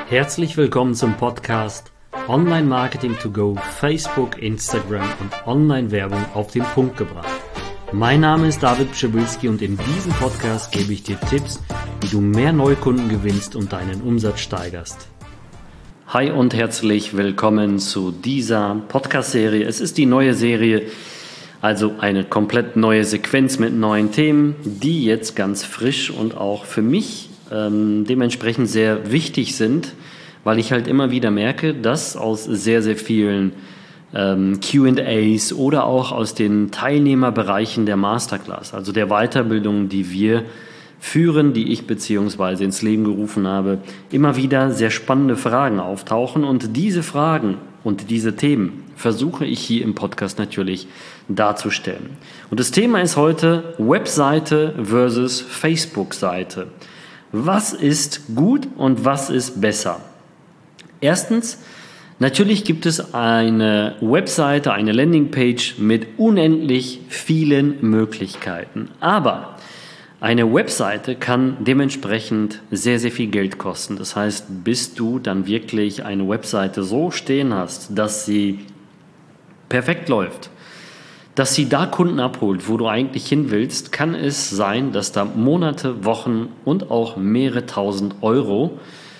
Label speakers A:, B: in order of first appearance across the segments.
A: Herzlich willkommen zum Podcast Online Marketing to Go, Facebook, Instagram und Online-Werbung auf den Punkt gebracht. Mein Name ist David Pschibilski und in diesem Podcast gebe ich dir Tipps, wie du mehr Neukunden gewinnst und deinen Umsatz steigerst. Hi und herzlich willkommen zu dieser Podcast-Serie. Es ist die neue Serie, also eine komplett neue Sequenz mit neuen Themen, die jetzt ganz frisch und auch für mich dementsprechend sehr wichtig sind, weil ich halt immer wieder merke, dass aus sehr, sehr vielen Q&As oder auch aus den Teilnehmerbereichen der Masterclass, also der Weiterbildung, die wir führen, die ich beziehungsweise ins Leben gerufen habe, immer wieder sehr spannende Fragen auftauchen und diese Fragen und diese Themen versuche ich hier im Podcast natürlich darzustellen. Und das Thema ist heute Webseite versus Facebook-Seite. Was ist gut und was ist besser? Erstens, natürlich gibt es eine Webseite, eine Landingpage mit unendlich vielen Möglichkeiten. Aber eine Webseite kann dementsprechend sehr, sehr viel Geld kosten. Das heißt, bis du dann wirklich eine Webseite so stehen hast, dass sie perfekt läuft, dass sie da Kunden abholt, wo du eigentlich hin willst, kann es sein, dass da Monate, Wochen und auch mehrere tausend Euro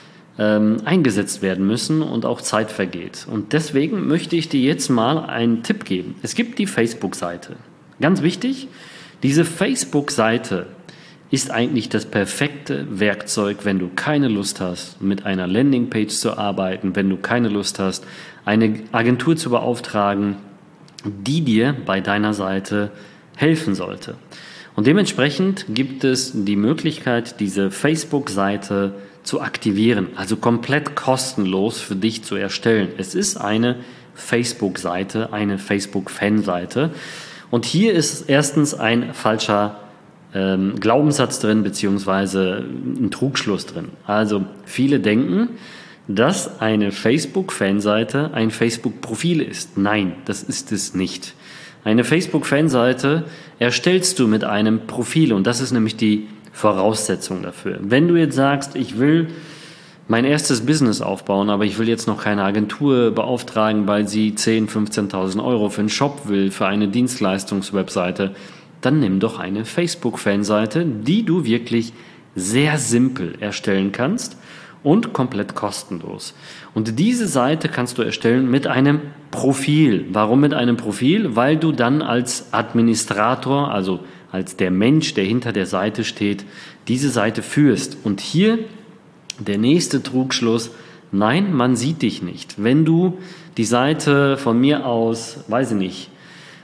A: eingesetzt werden müssen und auch Zeit vergeht. Und deswegen möchte ich dir jetzt mal einen Tipp geben. Es gibt die Facebook-Seite. Ganz wichtig, diese Facebook-Seite ist eigentlich das perfekte Werkzeug, wenn du keine Lust hast, mit einer Landingpage zu arbeiten, wenn du keine Lust hast, eine Agentur zu beauftragen, die dir bei deiner Seite helfen sollte. Und dementsprechend gibt es die Möglichkeit, diese Facebook-Seite zu aktivieren, also komplett kostenlos für dich zu erstellen. Es ist eine Facebook-Seite, eine Facebook-Fan-Seite. Und hier ist erstens ein falscher Glaubenssatz drin, beziehungsweise ein Trugschluss drin. Also viele denken, dass eine Facebook-Fanseite ein Facebook-Profil ist. Nein, das ist es nicht. Eine Facebook-Fanseite erstellst du mit einem Profil und das ist nämlich die Voraussetzung dafür. Wenn du jetzt sagst, ich will mein erstes Business aufbauen, aber ich will jetzt noch keine Agentur beauftragen, weil sie 10.000, 15.000 Euro für einen Shop will, für eine Dienstleistungswebseite, dann nimm doch eine Facebook-Fanseite, die du wirklich sehr simpel erstellen kannst und komplett kostenlos. Und diese Seite kannst du erstellen mit einem Profil. Warum mit einem Profil? Weil du dann als Administrator, also als der Mensch, der hinter der Seite steht, diese Seite führst. Und hier der nächste Trugschluss: Nein, man sieht dich nicht. Wenn du die Seite von mir aus, weiß ich nicht,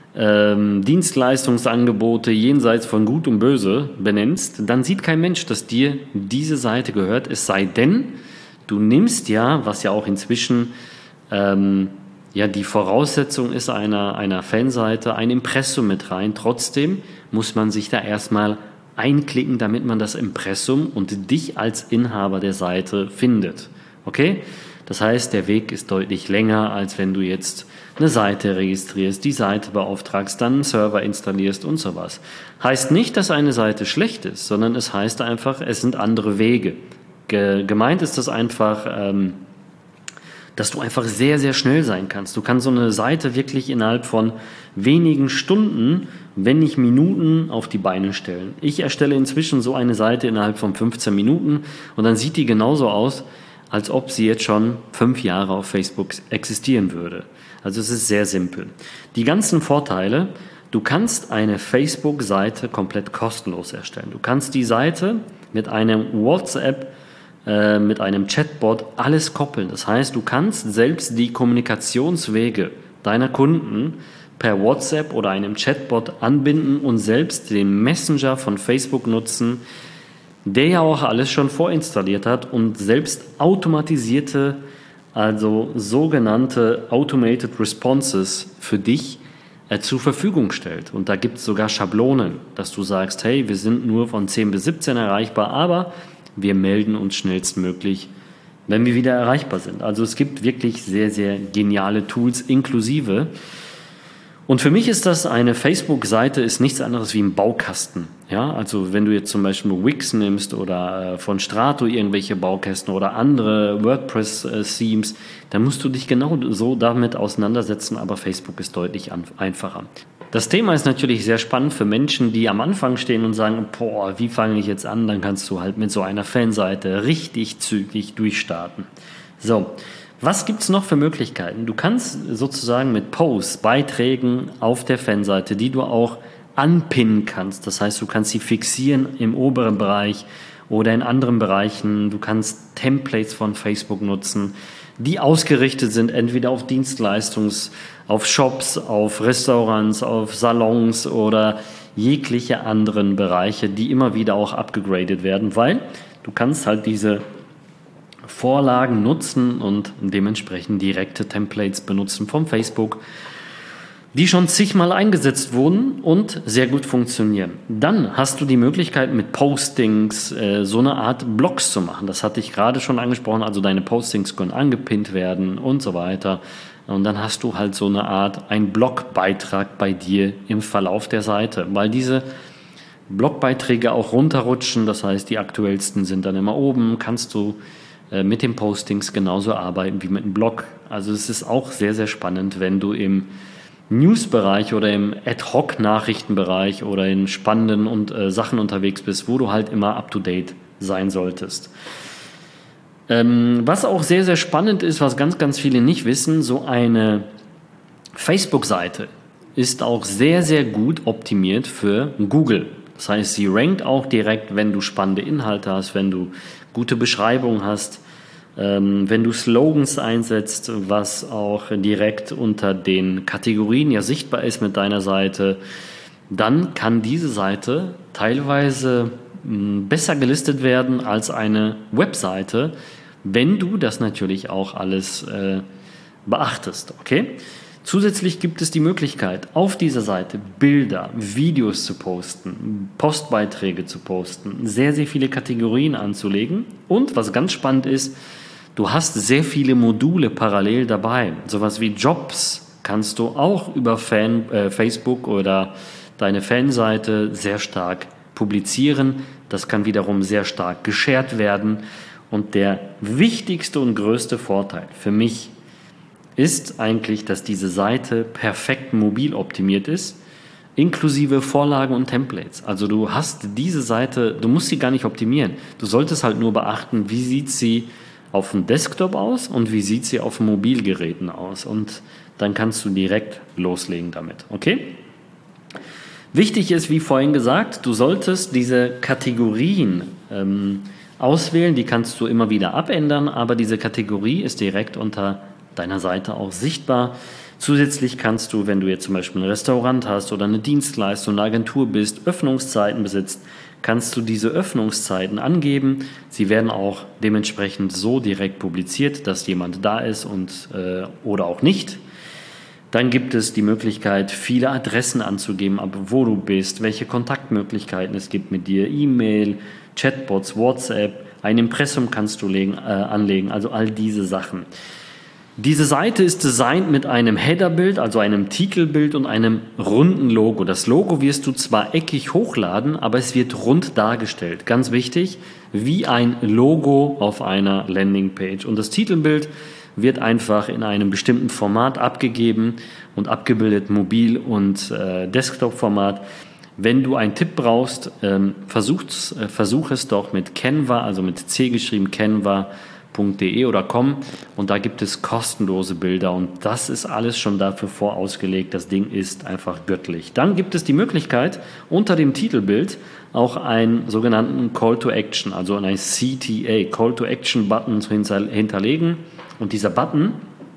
A: Dienstleistungsangebote jenseits von Gut und Böse benennst, dann sieht kein Mensch, dass dir diese Seite gehört, es sei denn, du nimmst ja, was ja auch inzwischen die Voraussetzung ist einer Fanseite, ein Impressum mit rein. Trotzdem muss man sich da erstmal einklicken, damit man das Impressum und dich als Inhaber der Seite findet. Okay? Das heißt, der Weg ist deutlich länger, als wenn du jetzt eine Seite registrierst, die Seite beauftragst, dann einen Server installierst und sowas. Heißt nicht, dass eine Seite schlecht ist, sondern es heißt einfach, es sind andere Wege. Gemeint ist das einfach, dass du einfach sehr, sehr schnell sein kannst. Du kannst so eine Seite wirklich innerhalb von wenigen Stunden, wenn nicht Minuten, auf die Beine stellen. Ich erstelle inzwischen so eine Seite innerhalb von 15 Minuten und dann sieht die genauso aus, als ob sie jetzt schon 5 Jahre auf Facebook existieren würde. Also es ist sehr simpel. Die ganzen Vorteile: Du kannst eine Facebook-Seite komplett kostenlos erstellen. Du kannst die Seite mit einem WhatsApp, mit einem Chatbot alles koppeln. Das heißt, du kannst selbst die Kommunikationswege deiner Kunden per WhatsApp oder einem Chatbot anbinden und selbst den Messenger von Facebook nutzen, der ja auch alles schon vorinstalliert hat und selbst automatisierte, also sogenannte Automated Responses für dich zur Verfügung stellt. Und da gibt es sogar Schablonen, dass du sagst, hey, wir sind nur von 10 bis 17 erreichbar, aber wir melden uns schnellstmöglich, wenn wir wieder erreichbar sind. Also es gibt wirklich sehr, sehr geniale Tools inklusive. Und für mich ist das eine Facebook-Seite, ist nichts anderes wie ein Baukasten. Ja, also wenn du jetzt zum Beispiel Wix nimmst oder von Strato irgendwelche Baukästen oder andere WordPress-Themes, dann musst du dich genau so damit auseinandersetzen, aber Facebook ist deutlich einfacher. Das Thema ist natürlich sehr spannend für Menschen, die am Anfang stehen und sagen, boah, wie fange ich jetzt an? Dann kannst du halt mit so einer Fanseite richtig zügig durchstarten. So, was gibt es noch für Möglichkeiten? Du kannst sozusagen mit Posts, Beiträgen auf der Fanseite, die du auch anpinnen kannst. Das heißt, du kannst sie fixieren im oberen Bereich oder in anderen Bereichen. Du kannst Templates von Facebook nutzen, die ausgerichtet sind entweder auf auf Shops, auf Restaurants, auf Salons oder jegliche anderen Bereiche, die immer wieder auch abgegradet werden, weil du kannst halt diese Vorlagen nutzen und dementsprechend direkte Templates benutzen vom Facebook, die schon zigmal eingesetzt wurden und sehr gut funktionieren. Dann hast du die Möglichkeit, mit Postings so eine Art Blogs zu machen. Das hatte ich gerade schon angesprochen, also deine Postings können angepinnt werden und so weiter. Und dann hast du halt so eine Art, ein Blogbeitrag bei dir im Verlauf der Seite, weil diese Blogbeiträge auch runterrutschen, das heißt, die aktuellsten sind dann immer oben, kannst du mit den Postings genauso arbeiten wie mit einem Blog. Also es ist auch sehr, sehr spannend, wenn du im News-Bereich oder im Ad-Hoc-Nachrichtenbereich oder in spannenden Sachen unterwegs bist, wo du halt immer up-to-date sein solltest. Was auch sehr, sehr spannend ist, was ganz, ganz viele nicht wissen, so eine Facebook-Seite ist auch sehr, sehr gut optimiert für Google. Das heißt, sie rankt auch direkt, wenn du spannende Inhalte hast, wenn du gute Beschreibungen hast, wenn du Slogans einsetzt, was auch direkt unter den Kategorien ja sichtbar ist mit deiner Seite, dann kann diese Seite teilweise besser gelistet werden als eine Webseite, wenn du das natürlich auch alles beachtest, okay? Zusätzlich gibt es die Möglichkeit, auf dieser Seite Bilder, Videos zu posten, Postbeiträge zu posten, sehr, sehr viele Kategorien anzulegen. Und was ganz spannend ist, du hast sehr viele Module parallel dabei. Sowas wie Jobs kannst du auch über Facebook oder deine Fanseite sehr stark publizieren. Das kann wiederum sehr stark geshared werden. Und der wichtigste und größte Vorteil für mich ist eigentlich, dass diese Seite perfekt mobil optimiert ist, inklusive Vorlagen und Templates. Also du hast diese Seite, du musst sie gar nicht optimieren. Du solltest halt nur beachten, wie sieht sie auf dem Desktop aus und wie sieht sie auf Mobilgeräten aus. Und dann kannst du direkt loslegen damit, okay? Wichtig ist, wie vorhin gesagt, du solltest diese Kategorien auswählen, die kannst du immer wieder abändern, aber diese Kategorie ist direkt unter deiner Seite auch sichtbar. Zusätzlich kannst du, wenn du jetzt zum Beispiel ein Restaurant hast oder eine Dienstleistung, eine Agentur bist, Öffnungszeiten besitzt, kannst du diese Öffnungszeiten angeben. Sie werden auch dementsprechend so direkt publiziert, dass jemand da ist und oder auch nicht. Dann gibt es die Möglichkeit, viele Adressen anzugeben, ab wo du bist, welche Kontaktmöglichkeiten es gibt mit dir, E-Mail, Chatbots, WhatsApp, ein Impressum kannst du anlegen, also all diese Sachen. Diese Seite ist designt mit einem Headerbild, also einem Titelbild und einem runden Logo. Das Logo wirst du zwar eckig hochladen, aber es wird rund dargestellt. Ganz wichtig, wie ein Logo auf einer Landingpage. Und das Titelbild wird einfach in einem bestimmten Format abgegeben und abgebildet, Mobil- und Desktop-Format. Wenn du einen Tipp brauchst, versuch es doch mit Canva, also mit C geschrieben, canva.de oder com, und da gibt es kostenlose Bilder und das ist alles schon dafür vorausgelegt. Das Ding ist einfach göttlich. Dann gibt es die Möglichkeit, unter dem Titelbild auch einen sogenannten Call to Action, also einen CTA, Call to Action Button zu hinterlegen, und dieser Button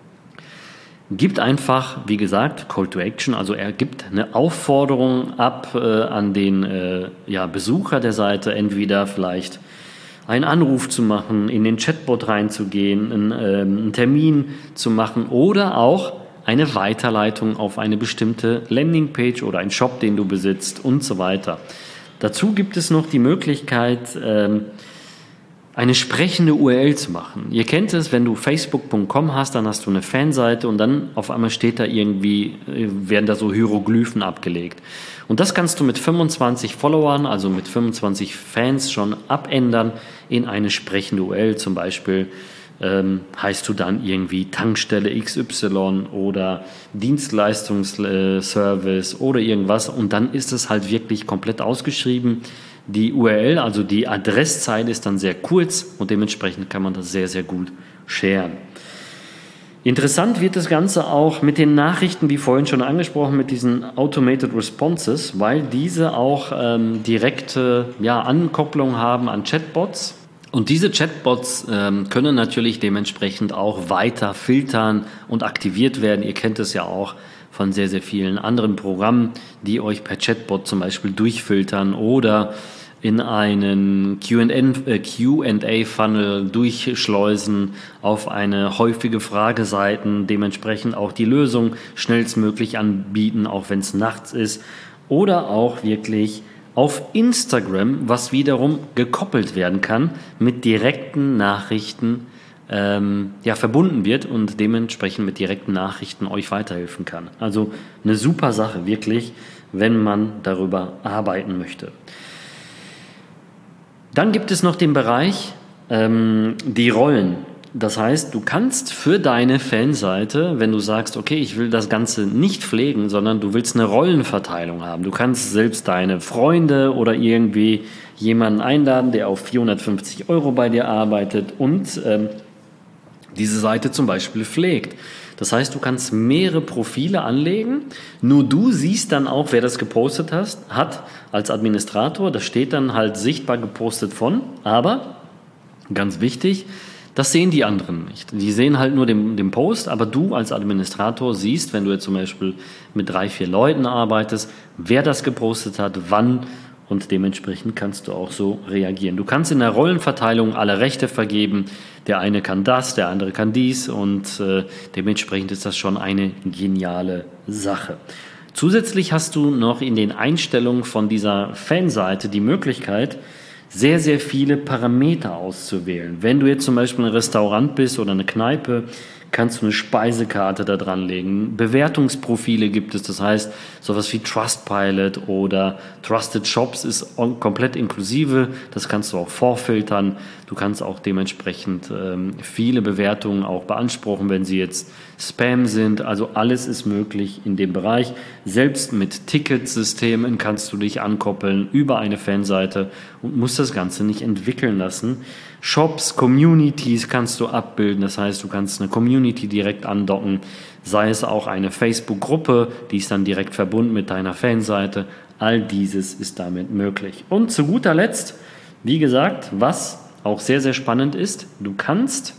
A: gibt einfach, wie gesagt, Call to Action, also er gibt eine Aufforderung ab an den Besucher der Seite, entweder vielleicht einen Anruf zu machen, in den Chatbot reinzugehen, einen Termin zu machen oder auch eine Weiterleitung auf eine bestimmte Landingpage oder einen Shop, den du besitzt und so weiter. Dazu gibt es noch die Möglichkeit, eine sprechende URL zu machen. Ihr kennt es, wenn du facebook.com hast, dann hast du eine Fanseite und dann auf einmal steht da irgendwie, werden da so Hieroglyphen abgelegt. Und das kannst du mit 25 Followern, also mit 25 Fans schon abändern in eine sprechende URL. Zum Beispiel heißt du dann irgendwie Tankstelle XY oder Dienstleistungsservice oder irgendwas und dann ist es halt wirklich komplett ausgeschrieben. Die URL, also die Adresszeile ist dann sehr kurz und dementsprechend kann man das sehr, sehr gut sharen. Interessant wird das Ganze auch mit den Nachrichten, wie vorhin schon angesprochen, mit diesen Automated Responses, weil diese auch direkte Ankopplung haben an Chatbots. Und diese Chatbots können natürlich dementsprechend auch weiter filtern und aktiviert werden. Ihr kennt es ja auch von sehr, sehr vielen anderen Programmen, die euch per Chatbot zum Beispiel durchfiltern oder in einen Q&A-Funnel durchschleusen auf eine häufige Frageseiten, dementsprechend auch die Lösung schnellstmöglich anbieten, auch wenn es nachts ist, oder auch wirklich auf Instagram, was wiederum gekoppelt werden kann, mit direkten Nachrichten verbunden wird und dementsprechend mit direkten Nachrichten euch weiterhelfen kann. Also eine super Sache, wirklich, wenn man darüber arbeiten möchte. Dann gibt es noch den Bereich die Rollen. Das heißt, du kannst für deine Fanseite, wenn du sagst, okay, ich will das Ganze nicht pflegen, sondern du willst eine Rollenverteilung haben. Du kannst selbst deine Freunde oder irgendwie jemanden einladen, der auf 450 € bei dir arbeitet und diese Seite zum Beispiel pflegt. Das heißt, du kannst mehrere Profile anlegen, nur du siehst dann auch, wer das gepostet hat als Administrator. Das steht dann halt sichtbar gepostet von, aber ganz wichtig, das sehen die anderen nicht. Die sehen halt nur den Post, aber du als Administrator siehst, wenn du jetzt zum Beispiel mit 3-4 Leuten arbeitest, wer das gepostet hat, wann und dementsprechend kannst du auch so reagieren. Du kannst in der Rollenverteilung alle Rechte vergeben. Der eine kann das, der andere kann dies und dementsprechend ist das schon eine geniale Sache. Zusätzlich hast du noch in den Einstellungen von dieser Fanseite die Möglichkeit, sehr, sehr viele Parameter auszuwählen. Wenn du jetzt zum Beispiel ein Restaurant bist oder eine Kneipe, kannst du eine Speisekarte da dran legen. Bewertungsprofile gibt es, das heißt sowas wie Trustpilot oder Trusted Shops ist komplett inklusive. Das kannst du auch vorfiltern. Du kannst auch dementsprechend viele Bewertungen auch beanspruchen, wenn sie jetzt Spam sind. Also alles ist möglich in dem Bereich. Selbst mit Ticketsystemen kannst du dich ankoppeln über eine Fanseite und musst das Ganze nicht entwickeln lassen. Shops, Communities kannst du abbilden, das heißt, du kannst eine Community direkt andocken, sei es auch eine Facebook-Gruppe, die ist dann direkt verbunden mit deiner Fanseite. All dieses ist damit möglich. Und zu guter Letzt, wie gesagt, was auch sehr, sehr spannend ist, du kannst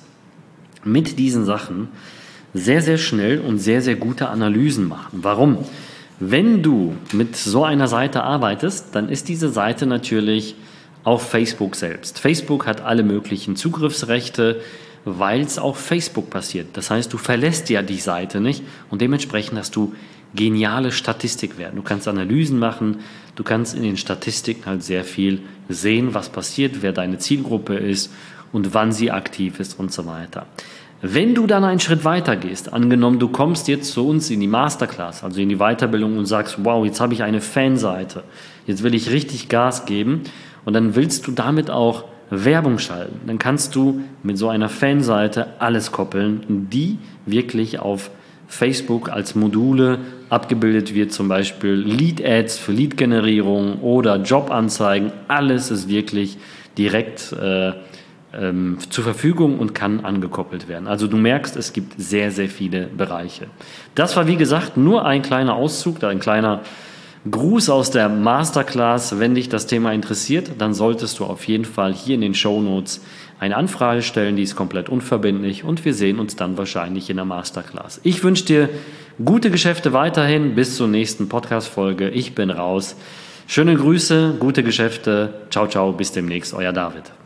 A: mit diesen Sachen sehr, sehr schnell und sehr, sehr gute Analysen machen. Warum? Wenn du mit so einer Seite arbeitest, dann ist diese Seite natürlich auf Facebook selbst. Facebook hat alle möglichen Zugriffsrechte, weil es auf Facebook passiert. Das heißt, du verlässt ja die Seite nicht und dementsprechend hast du geniale Statistikwerten. Du kannst Analysen machen, du kannst in den Statistiken halt sehr viel sehen, was passiert, wer deine Zielgruppe ist und wann sie aktiv ist und so weiter. Wenn du dann einen Schritt weiter gehst, angenommen, du kommst jetzt zu uns in die Masterclass, also in die Weiterbildung und sagst, wow, jetzt habe ich eine Fanseite, jetzt will ich richtig Gas geben und dann willst du damit auch Werbung schalten, dann kannst du mit so einer Fanseite alles koppeln, die wirklich auf Facebook als Module abgebildet wird, zum Beispiel Lead-Ads für Lead-Generierung oder Jobanzeigen, alles ist wirklich direkt zur Verfügung und kann angekoppelt werden. Also du merkst, es gibt sehr, sehr viele Bereiche. Das war wie gesagt nur ein kleiner Auszug, ein kleiner Gruß aus der Masterclass. Wenn dich das Thema interessiert, dann solltest du auf jeden Fall hier in den Shownotes eine Anfrage stellen, die ist komplett unverbindlich und wir sehen uns dann wahrscheinlich in der Masterclass. Ich wünsche dir gute Geschäfte weiterhin, bis zur nächsten Podcast-Folge. Ich bin raus. Schöne Grüße, gute Geschäfte. Ciao, ciao, bis demnächst, euer David.